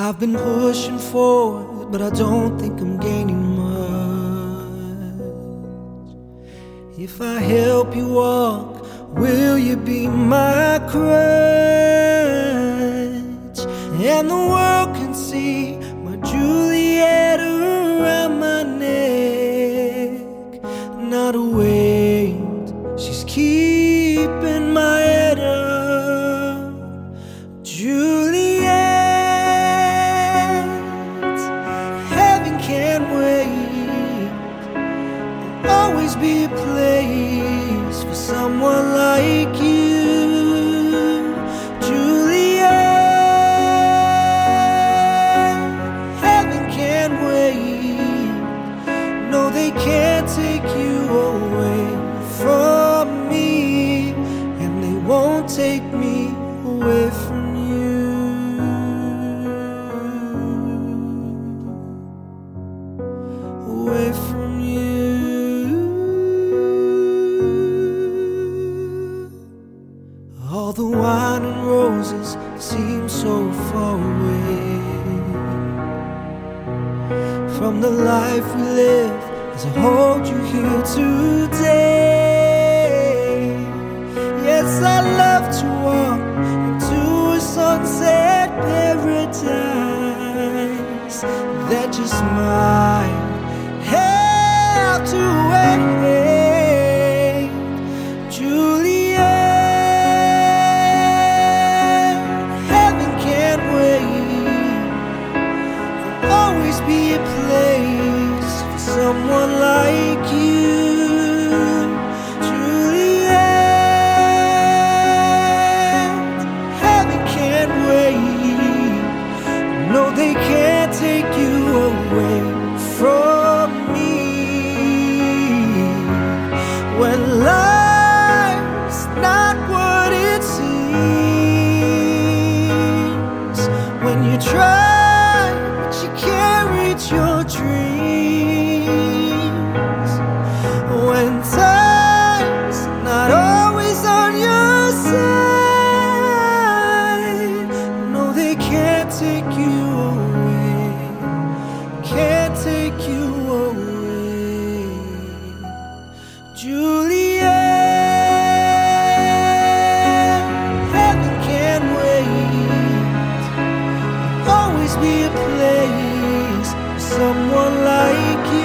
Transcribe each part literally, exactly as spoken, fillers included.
I've been pushing forward, but I don't think I'm gaining much. If I help you walk, will you be my crutch? And the world can see my Juliet around my neck. Not a weight, she's keeping my head up. Juliet, heaven can't wait. There'll always be a place for someone like you. They can't take you away from me, and they won't take me away from you. Away from you. All the wine and roses seem so far away from the life we live as I hold you here today. Yes, I love to walk into a sunset paradise that just might have to wait. Juliet, heaven can't wait. There'll always be a place for someone like you. Juliet, heaven can't wait. No, they can't take you away from me. When life's not what it seems, when you try but you can't reach your dreams, when time's not always on your side, no, they can't take you away, can't take you away. Juliet, heaven can't wait. There'll always be a place for someone like you.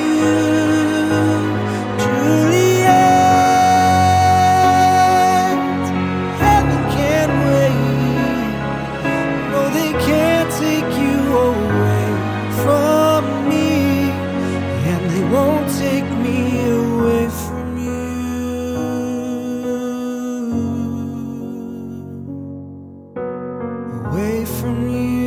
Juliet, heaven can't wait. No, they can't take you away from me, and they won't take me away from you. Away from you.